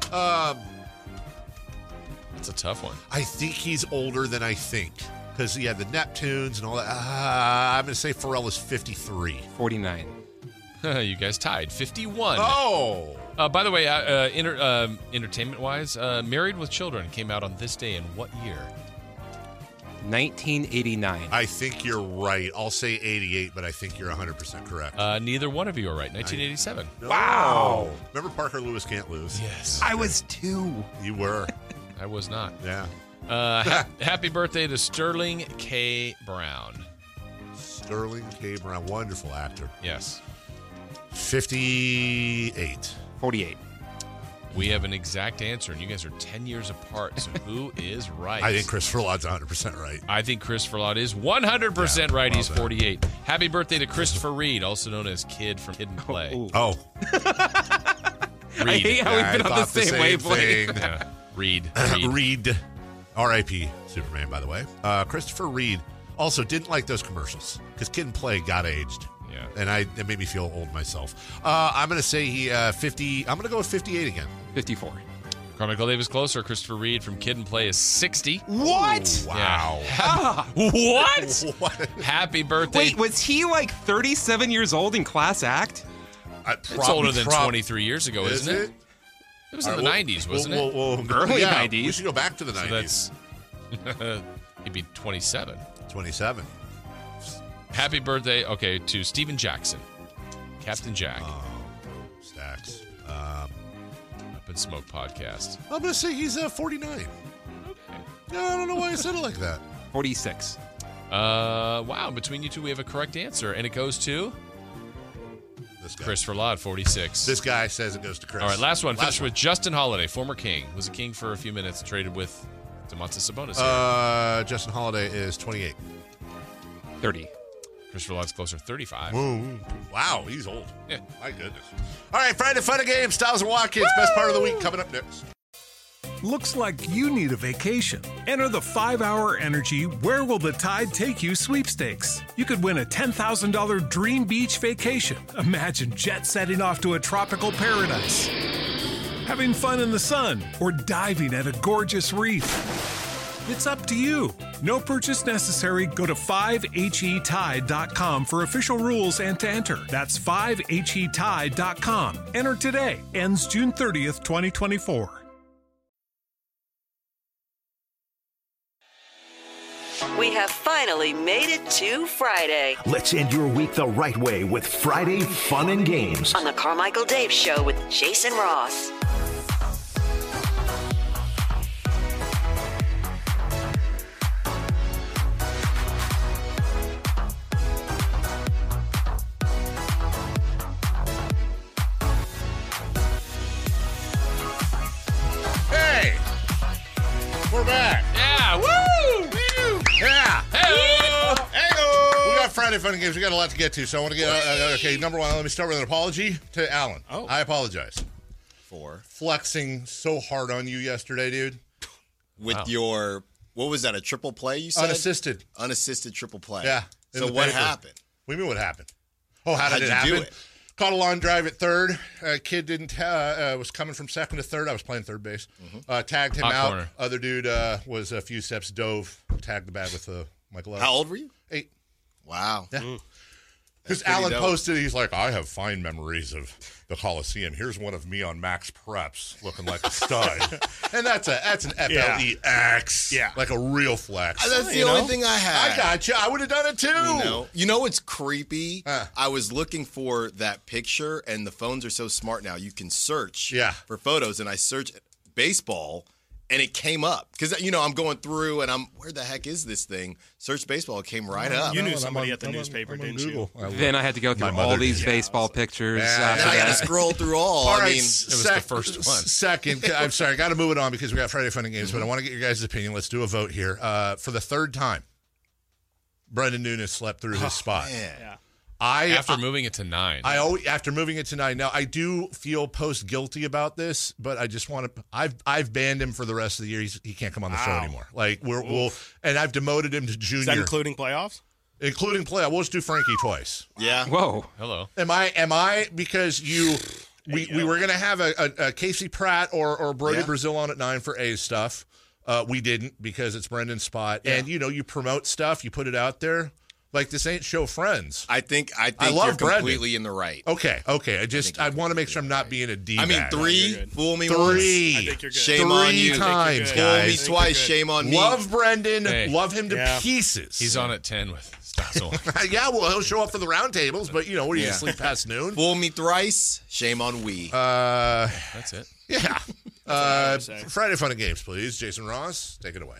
Speaker 7: That's a tough one.
Speaker 6: I think he's older than I think because he had the Neptunes and all that. I'm going to say Pharrell is 53.
Speaker 8: 49.
Speaker 7: You guys tied. 51.
Speaker 6: Oh!
Speaker 7: By the way, entertainment-wise, Married with Children came out on this day in what year?
Speaker 8: 1989.
Speaker 6: I think you're right. I'll say 88, but I think you're 100% correct.
Speaker 7: Neither one of you are right. 1987.
Speaker 6: Wow. Remember Parker Lewis Can't Lose?
Speaker 7: Yes.
Speaker 8: I was 2.
Speaker 6: You were.
Speaker 7: I was not.
Speaker 6: Yeah.
Speaker 7: Happy birthday to Sterling K. Brown.
Speaker 6: Sterling K. Brown. Wonderful actor.
Speaker 7: Yes.
Speaker 6: 58.
Speaker 8: 48.
Speaker 7: We have an exact answer, and you guys are 10 years apart, so who is right?
Speaker 6: I think Christopher Laud's 100% right.
Speaker 7: I think Christopher Laud is 100% right. He's 48. Happy birthday to Christopher Reed, also known as Kid from Hidden Play.
Speaker 6: Oh.
Speaker 7: Reed.
Speaker 8: I hate how we've been on the same wavelength.
Speaker 7: Yeah. Reed.
Speaker 6: Reed. R.I.P. Superman, by the way. Christopher Reed also didn't like those commercials because Kid and Play got aged.
Speaker 7: Yeah.
Speaker 6: And it made me feel old myself. I'm going to say 50. I'm going to go with 58 again.
Speaker 8: 54.
Speaker 7: Carmichael Davis closer. Christopher Reed from Kid and Play is 60.
Speaker 8: What?
Speaker 6: Wow.
Speaker 7: What? Happy birthday.
Speaker 8: Wait, was he like 37 years old in Class Act?
Speaker 7: It's older than 23 years ago, isn't it? It was in the 90s, wasn't it?
Speaker 8: Early 90s.
Speaker 6: We should go back to the 90s.
Speaker 7: So that's he'd be 27.
Speaker 6: 27.
Speaker 7: Happy birthday, to Steven Jackson. Captain Jack.
Speaker 6: Stacks.
Speaker 7: Up and Smoke podcast.
Speaker 6: I'm going to say he's 49. Okay. No, I don't know why I said it like that.
Speaker 8: 46.
Speaker 7: Wow, between you two, we have a correct answer, and it goes to
Speaker 6: this guy.
Speaker 7: Chris Verlade, 46.
Speaker 6: This guy says it goes to Chris.
Speaker 7: All right, last one. Finish with Justin Holiday, former King. Was a King for a few minutes, traded with Domantas Sabonis.
Speaker 6: Justin Holiday is 28.
Speaker 8: 30.
Speaker 7: Chris Verlade's closer, 35.
Speaker 6: Wow, he's old.
Speaker 7: Yeah.
Speaker 6: My goodness. All right, Friday Fun and Games, Styles and Watkins. Best part of the week coming up next.
Speaker 9: Looks like you need a vacation. Enter the 5-Hour Energy Where Will the Tide Take You sweepstakes. You could win a $10,000 dream beach vacation. Imagine jet setting off to a tropical paradise, having fun in the sun, or diving at a gorgeous reef. It's up to you. No purchase necessary. Go to 5HETide.com for official rules and to enter. That's 5HETide.com. Enter today. Ends June 30th, 2024.
Speaker 11: We have finally made it to Friday.
Speaker 2: Let's end your week the right way with Friday Fun and Games
Speaker 11: on the Carmichael Dave Show with Jason Ross.
Speaker 6: Hey! We're back.
Speaker 7: Yeah, woo!
Speaker 6: Yeah.
Speaker 7: Hey-o!
Speaker 6: Hey-o! We got Friday Fun and Games. We got a lot to get to, so I want to get... okay, number one, let me start with an apology to Alan.
Speaker 15: Oh.
Speaker 6: I apologize.
Speaker 15: For?
Speaker 6: Flexing so hard on you yesterday, dude.
Speaker 15: With your... What was that, a triple play you said?
Speaker 6: Unassisted.
Speaker 15: Unassisted triple play.
Speaker 6: Yeah.
Speaker 15: So what happened?
Speaker 6: What do you mean what happened? Oh, how did it
Speaker 15: How'd you
Speaker 6: happen?
Speaker 15: do it?
Speaker 6: Caught a line drive at third. Kid didn't was coming from second to third. I was playing third base. Tagged him
Speaker 7: Hot
Speaker 6: out.
Speaker 7: corner.
Speaker 6: Other dude was a few steps, dove, tagged the bag with my glove.
Speaker 15: How old were you?
Speaker 6: 8.
Speaker 15: Wow.
Speaker 6: Yeah. Because Alan posted, he's like, I have fine memories of the Coliseum. Here's one of me on Max Preps looking like a stud. And that's an FLEX.
Speaker 15: Yeah.
Speaker 6: Like a real flex.
Speaker 15: That's the only thing I had.
Speaker 6: I got you. I would have done it too.
Speaker 15: You know what's creepy? I was looking for that picture, and the phones are so smart now. You can search for photos, and I searched baseball, and it came up. Because, I'm going through, and where the heck is this thing? Search baseball, it came right up.
Speaker 16: You knew somebody at the newspaper, didn't you?
Speaker 8: Then I had to go through all these baseball pictures.
Speaker 15: Then I got to scroll through all.
Speaker 6: All
Speaker 15: I
Speaker 6: right,
Speaker 15: mean,
Speaker 7: it was the first one.
Speaker 6: Second, I'm sorry, I got to move it on because we got Friday Fun and Games, but I want to get your guys' opinion. Let's do a vote here. For the third time, Brendan Nunes slept through his spot.
Speaker 15: Yeah.
Speaker 7: After moving it to 9.
Speaker 6: After moving it to 9. Now, I do feel post-guilty about this, but I just want to... I've banned him for the rest of the year. He can't come on the show anymore. Like, and I've demoted him to junior.
Speaker 16: Is that including playoffs?
Speaker 6: Including playoffs. We'll just do Frankie twice.
Speaker 15: Yeah.
Speaker 8: Whoa.
Speaker 7: Hello.
Speaker 6: Am I because we were going to have a Casey Pratt or Brody Brazil on at 9 for A's stuff. We didn't because it's Brendan's spot. Yeah. And, you promote stuff. You put it out there. Like, this ain't show friends.
Speaker 15: I think
Speaker 6: I love
Speaker 15: you're completely
Speaker 6: Brendan.
Speaker 15: in the right.
Speaker 6: Okay. I want to make sure I'm not being a D-bag.
Speaker 15: I mean, 3, fool me
Speaker 6: 3.
Speaker 15: once.
Speaker 16: I think you're good.
Speaker 15: Shame on you.
Speaker 6: 3 times,
Speaker 15: Fool
Speaker 6: guys.
Speaker 15: me twice, shame on me.
Speaker 6: Love Brendan.
Speaker 7: Hey.
Speaker 6: Love him to pieces.
Speaker 7: He's on at 10 with Stossel.
Speaker 6: Yeah, well, he'll show up for the roundtables, but, what are you going to sleep past noon?
Speaker 15: Fool me thrice, shame on we.
Speaker 7: That's it.
Speaker 6: Yeah. Friday Fun and Games, please. Jason Ross, take it away.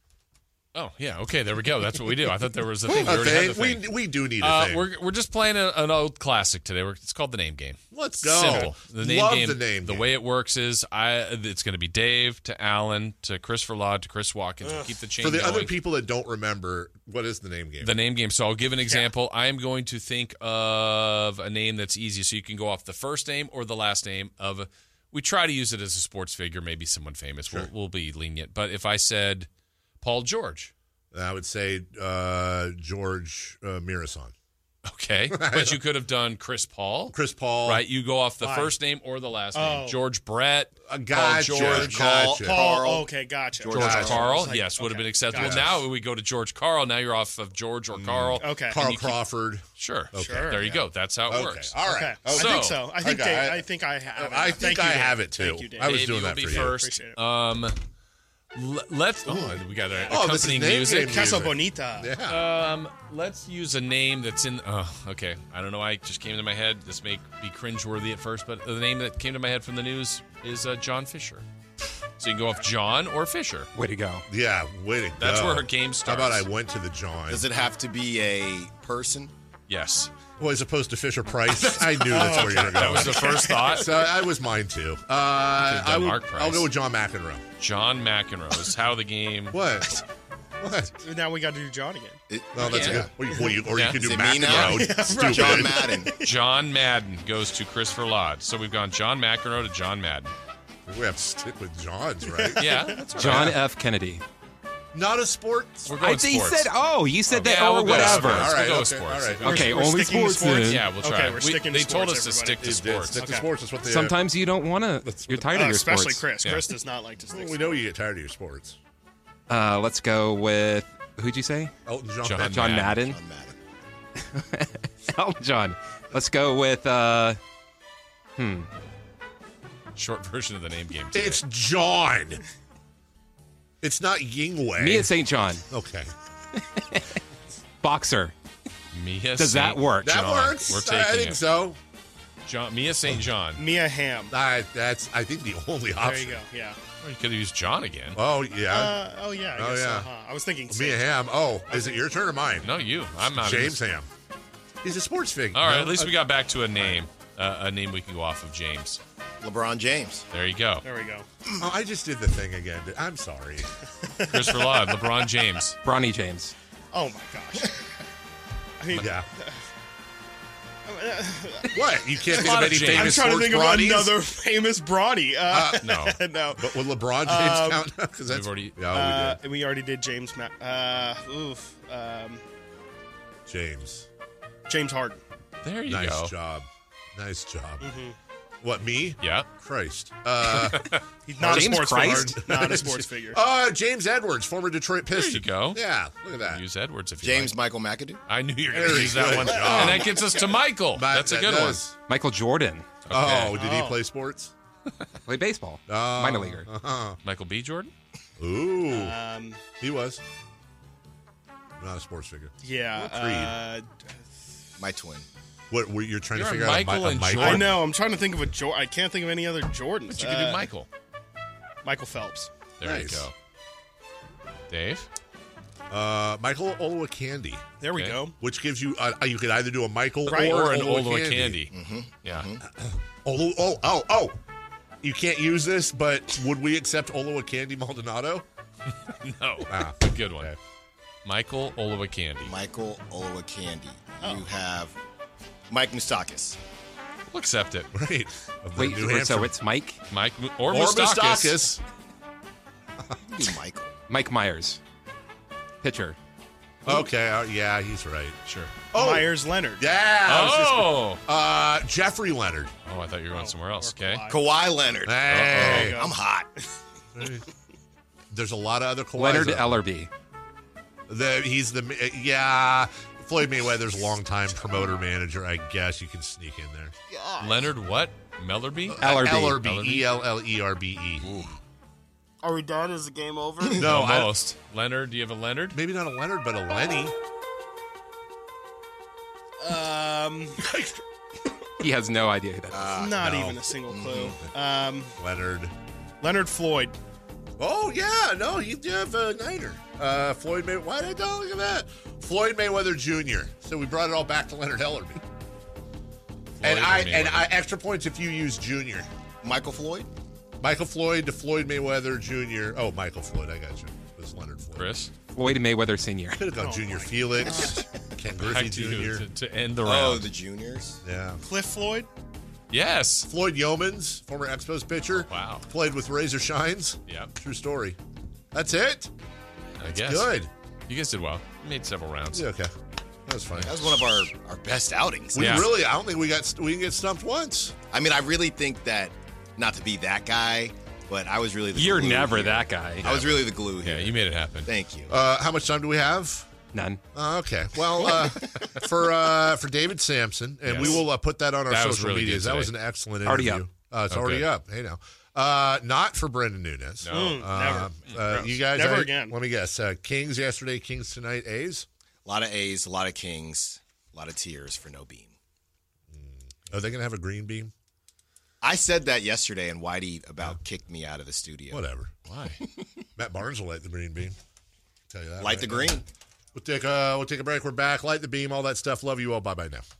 Speaker 7: Oh, yeah. Okay, there we go. That's what we do. I thought there was a thing. We already had the thing.
Speaker 6: We do need a thing.
Speaker 7: We're just playing an old classic today. It's called the name game.
Speaker 6: Let's go.
Speaker 7: Simple. The name
Speaker 6: Love
Speaker 7: game.
Speaker 6: the name game.
Speaker 7: Way it works is it's going to be Dave to Alan to Chris Verlade to Chris Watkins. We'll keep the chain
Speaker 6: For the
Speaker 7: going.
Speaker 6: other people that don't remember, what is the name game?
Speaker 7: The name game. So I'll give an example. I am going to think of a name that's easy, so you can go off the first name or the last name of. We try to use it as a sports figure, maybe someone famous.
Speaker 6: Sure.
Speaker 7: We'll be lenient. But if I said Paul George.
Speaker 6: I would say George Mirasan.
Speaker 7: Okay, but you could have done Chris Paul.
Speaker 6: Chris Paul.
Speaker 7: Right, you go off the
Speaker 16: Why?
Speaker 7: first name or the last
Speaker 16: Oh.
Speaker 7: name. George Brett.
Speaker 6: Gotcha.
Speaker 7: George.
Speaker 6: Gotcha.
Speaker 16: Paul. Okay, gotcha.
Speaker 7: George
Speaker 6: Gotcha.
Speaker 7: Carl,
Speaker 16: Like,
Speaker 7: yes, would have been acceptable.
Speaker 16: gotcha.
Speaker 7: Now we go to George Carl. Now you're off of George or Carl.
Speaker 16: Okay.
Speaker 6: Carl
Speaker 7: And you keep-
Speaker 6: Crawford.
Speaker 7: Sure.
Speaker 6: Okay.
Speaker 16: Sure.
Speaker 7: There you go. That's how it
Speaker 6: Okay.
Speaker 7: works.
Speaker 6: All right.
Speaker 16: Okay.
Speaker 6: Okay.
Speaker 16: I think so. I think
Speaker 6: Okay.
Speaker 16: Dave, I think I have it.
Speaker 6: I think
Speaker 16: Thank you,
Speaker 6: I
Speaker 16: Dave.
Speaker 6: have it too.
Speaker 16: Thank you, Dave.
Speaker 6: I was
Speaker 7: Dave,
Speaker 6: doing
Speaker 7: you'll
Speaker 6: that
Speaker 7: be
Speaker 6: for you.
Speaker 7: first.
Speaker 16: Appreciate it.
Speaker 7: Let's. Oh, we got our
Speaker 6: Oh, this is
Speaker 7: accompanying
Speaker 6: name
Speaker 7: music.
Speaker 6: game
Speaker 16: Casa
Speaker 6: music.
Speaker 16: Bonita.
Speaker 6: Yeah.
Speaker 7: Let's use a name that's in. Oh, okay. I don't know why it just came to my head. This may be cringeworthy at first, but the name that came to my head from the news is John Fisher. So you can go off John or Fisher.
Speaker 8: Way to go.
Speaker 6: Yeah, way to go.
Speaker 7: That's where her game starts.
Speaker 6: How about I went to the John?
Speaker 15: Does it have to be a person?
Speaker 7: Yes.
Speaker 6: Well, as opposed to Fisher Price, I knew that's where you were going.
Speaker 7: That was the first thought.
Speaker 6: So I was mine too.
Speaker 7: Mark Price.
Speaker 6: I'll go with John McEnroe.
Speaker 7: John McEnroe is how the game.
Speaker 6: What? What?
Speaker 16: Now we got to do John again.
Speaker 6: No, that's
Speaker 7: Yeah.
Speaker 6: good. Or you could do
Speaker 15: Is it me now?
Speaker 6: McEnroe. Stupid.
Speaker 15: John Madden.
Speaker 7: John Madden goes to Christopher Laud. So we've gone John McEnroe to John Madden.
Speaker 6: We have to stick with John's, right?
Speaker 7: Yeah, that's all
Speaker 8: John
Speaker 7: right.
Speaker 8: F. Kennedy.
Speaker 6: Not a sport.
Speaker 7: We're going
Speaker 8: I think you
Speaker 7: sports.
Speaker 8: said, you said that
Speaker 7: Yeah,
Speaker 8: or
Speaker 7: we'll go to
Speaker 8: whatever.
Speaker 7: sports.
Speaker 6: All right,
Speaker 7: We'll go
Speaker 6: okay,
Speaker 7: with sports.
Speaker 6: all right.
Speaker 8: Okay,
Speaker 16: We're
Speaker 8: only
Speaker 16: sticking to
Speaker 8: sports then.
Speaker 7: Yeah, we'll try.
Speaker 16: Okay, we're sticking to
Speaker 7: they told
Speaker 16: sports,
Speaker 7: us to stick to
Speaker 6: They did.
Speaker 7: sports.
Speaker 6: Stick to
Speaker 16: Okay.
Speaker 6: sports. That's what they
Speaker 8: Sometimes you don't want to. You're tired of your
Speaker 16: Especially
Speaker 8: sports.
Speaker 16: Chris.
Speaker 7: Yeah.
Speaker 16: Chris does not like to stick.
Speaker 6: We know you get tired of your sports.
Speaker 8: Let's go with who'd you say?
Speaker 6: Elton John.
Speaker 7: John
Speaker 8: John Madden.
Speaker 15: John Madden.
Speaker 8: Elton John. Let's go with
Speaker 7: Short version of the name game today.
Speaker 6: It's John. It's not Yingwei.
Speaker 8: Mia St. John.
Speaker 6: Okay.
Speaker 8: Boxer.
Speaker 7: Mia
Speaker 8: Does that work?
Speaker 6: That
Speaker 7: John.
Speaker 6: works.
Speaker 7: We're taking
Speaker 6: I think
Speaker 7: it.
Speaker 6: so.
Speaker 7: Mia St. John.
Speaker 16: Mia Hamm.
Speaker 6: That's, I think, the only
Speaker 16: There
Speaker 6: option.
Speaker 16: you go. Yeah.
Speaker 7: Well, you could have used John again.
Speaker 6: Oh, yeah.
Speaker 16: Oh yeah. I
Speaker 6: Oh,
Speaker 16: guess
Speaker 6: yeah.
Speaker 16: So, huh? I was thinking.
Speaker 6: Mia Hamm. Oh, is it your turn or mine?
Speaker 7: No, you. I'm not.
Speaker 6: James Hamm. He's a sports figure.
Speaker 7: All right.
Speaker 6: No?
Speaker 7: At least we got back to a name. A name we can go off of James.
Speaker 15: LeBron James.
Speaker 7: There you go.
Speaker 16: There we go.
Speaker 6: Oh, I just did the thing again. I'm sorry.
Speaker 7: Christopher Laud, LeBron James.
Speaker 8: Bronny James.
Speaker 16: Oh my gosh. I mean,
Speaker 6: Yeah. What? You can't think
Speaker 7: lot
Speaker 6: of
Speaker 7: of
Speaker 6: any
Speaker 7: James.
Speaker 16: I'm
Speaker 6: famous
Speaker 16: trying to
Speaker 6: sports
Speaker 16: think of
Speaker 6: Bronnies?
Speaker 16: another famous Bronny.
Speaker 7: No.
Speaker 16: No.
Speaker 6: But would LeBron James count? Because that's
Speaker 7: We've already-
Speaker 6: Yeah, we did.
Speaker 16: We already did James.
Speaker 6: James.
Speaker 16: James Harden.
Speaker 7: There you
Speaker 6: Nice
Speaker 7: go.
Speaker 6: job. Nice job.
Speaker 16: Mm-hmm.
Speaker 6: What, me?
Speaker 7: Yeah.
Speaker 6: Christ.
Speaker 16: He's not
Speaker 8: James
Speaker 16: a sports
Speaker 8: Christ?
Speaker 16: figure. Not a sports figure.
Speaker 6: James Edwards, former Detroit
Speaker 7: There
Speaker 6: Piston.
Speaker 7: you go.
Speaker 6: Yeah, look at that.
Speaker 7: Use Edwards if you
Speaker 15: James
Speaker 7: like.
Speaker 15: Michael McAdoo.
Speaker 7: I knew you were going to
Speaker 6: Very
Speaker 7: use that
Speaker 6: good
Speaker 7: one.
Speaker 6: job.
Speaker 7: And that gets us to Michael.
Speaker 6: But
Speaker 7: That's a
Speaker 6: that
Speaker 7: good one.
Speaker 6: does.
Speaker 8: Michael Jordan.
Speaker 6: Oh,
Speaker 7: Okay.
Speaker 6: did he
Speaker 16: Oh.
Speaker 6: play sports?
Speaker 8: Played baseball.
Speaker 6: Oh,
Speaker 8: Minor leaguer.
Speaker 6: Uh-huh.
Speaker 7: Michael B. Jordan?
Speaker 6: Ooh. He was. Not a sports figure.
Speaker 16: Yeah.
Speaker 15: My twin.
Speaker 6: What you're trying
Speaker 7: You're
Speaker 6: to
Speaker 7: a
Speaker 6: figure
Speaker 7: Michael
Speaker 6: out? A
Speaker 7: and
Speaker 6: Michael?
Speaker 16: I know. I'm trying to think of a Jordan. I can't think of any other Jordans.
Speaker 7: But you could do Michael.
Speaker 16: Michael Phelps.
Speaker 7: There
Speaker 6: Nice.
Speaker 7: you go. Dave?
Speaker 6: Michael Olowokandi.
Speaker 16: There we
Speaker 7: Okay.
Speaker 16: go.
Speaker 6: Which gives you, you could either do a Michael
Speaker 16: Right.
Speaker 6: or
Speaker 7: Or an
Speaker 6: Olowokandi.
Speaker 7: Olowokandi.
Speaker 15: Mm-hmm.
Speaker 7: Yeah.
Speaker 6: Oh. You can't use this, but would we accept Olowokandi Maldonado?
Speaker 7: No.
Speaker 6: Ah,
Speaker 7: Good one.
Speaker 6: okay.
Speaker 7: Michael Olowokandi.
Speaker 15: Michael Olowokandi. You have Mike Moustakis.
Speaker 7: We'll accept it.
Speaker 6: Right. Of the
Speaker 8: Wait,
Speaker 6: New
Speaker 8: so
Speaker 6: Hampshire-
Speaker 8: it's Mike?
Speaker 7: Mike
Speaker 6: or
Speaker 7: Moustakis.
Speaker 15: You do Michael.
Speaker 8: Mike Myers. Pitcher.
Speaker 6: Okay, yeah, he's right.
Speaker 7: Sure.
Speaker 6: Oh,
Speaker 16: Myers Leonard.
Speaker 6: yeah. I was just-
Speaker 7: Oh.
Speaker 6: Jeffrey Leonard.
Speaker 7: Oh, I thought you were going somewhere else. Okay.
Speaker 15: Kawhi Leonard.
Speaker 6: Hey.
Speaker 15: I'm hot.
Speaker 6: There's a lot of other Kawhis
Speaker 8: Leonard
Speaker 6: out
Speaker 8: Ellerby.
Speaker 6: there. Floyd Mayweather's longtime promoter manager. I guess you can sneak in there.
Speaker 7: Leonard what? Mellerby?
Speaker 8: Ellerby.
Speaker 6: Ellerbe.
Speaker 16: Are we done? Is the game over?
Speaker 6: No,
Speaker 7: Almost. Leonard, do you have a Leonard?
Speaker 6: maybe not a Leonard, but a Lenny.
Speaker 8: He has no idea who that is.
Speaker 16: not
Speaker 6: no.
Speaker 16: even a single clue.
Speaker 6: Leonard.
Speaker 16: Leonard Floyd.
Speaker 6: Oh yeah, no, you have a Niner. Floyd Mayweather. Why did I don't look at that? Floyd Mayweather Jr. So we brought it all back to Leonard Ellerby. And
Speaker 7: Mayweather.
Speaker 6: extra points if you use Jr.
Speaker 15: Michael Floyd.
Speaker 6: Michael Floyd to Floyd Mayweather Jr. Oh, Michael Floyd, I got you. It was Leonard Floyd.
Speaker 7: Chris?
Speaker 8: Floyd Mayweather Sr.
Speaker 6: Could have gone Junior Felix, Ken Griffey
Speaker 7: Back to you
Speaker 6: Jr.
Speaker 7: to end the
Speaker 15: Oh,
Speaker 7: round.
Speaker 15: the juniors.
Speaker 6: Yeah.
Speaker 16: Cliff Floyd.
Speaker 7: Yes.
Speaker 6: Floyd Yeomans, former Expos pitcher.
Speaker 7: Wow.
Speaker 6: Played with Razor Shines.
Speaker 7: Yep.
Speaker 6: True story. That's it.
Speaker 7: I guess.
Speaker 6: Good.
Speaker 7: You guys did well. You made several rounds.
Speaker 6: Yeah, okay. That was funny.
Speaker 15: That was one of our best outings.
Speaker 6: I don't think we can get stumped once.
Speaker 15: I mean, I really think that, not to be that guy, but I was really the
Speaker 8: You're
Speaker 15: glue
Speaker 8: never
Speaker 15: here.
Speaker 8: that guy.
Speaker 15: I was really the glue here.
Speaker 7: Yeah, you made it happen.
Speaker 15: Thank you.
Speaker 6: How much time do we have?
Speaker 8: None.
Speaker 6: Okay. Well, for David Sampson, and we will put that on our
Speaker 7: That was
Speaker 6: social
Speaker 7: really good
Speaker 6: medias. That
Speaker 7: today.
Speaker 6: was an excellent
Speaker 8: Already
Speaker 6: interview. It's already up. Hey, now. Not for Brendan Nunes.
Speaker 7: No.
Speaker 16: Never.
Speaker 6: You guys,
Speaker 16: Never again.
Speaker 6: Let me guess. Kings yesterday, Kings tonight, A's?
Speaker 15: A lot of A's, a lot of Kings, a lot of tears for no beam.
Speaker 6: Are they going to have a green beam?
Speaker 15: I said that yesterday, and Whitey about kicked me out of the studio.
Speaker 6: Whatever. Why? Matt Barnes will light the green beam. Tell you that.
Speaker 15: Light the green.
Speaker 6: We'll take a break. We're back. Light the beam, all that stuff. Love you all. Bye-bye now.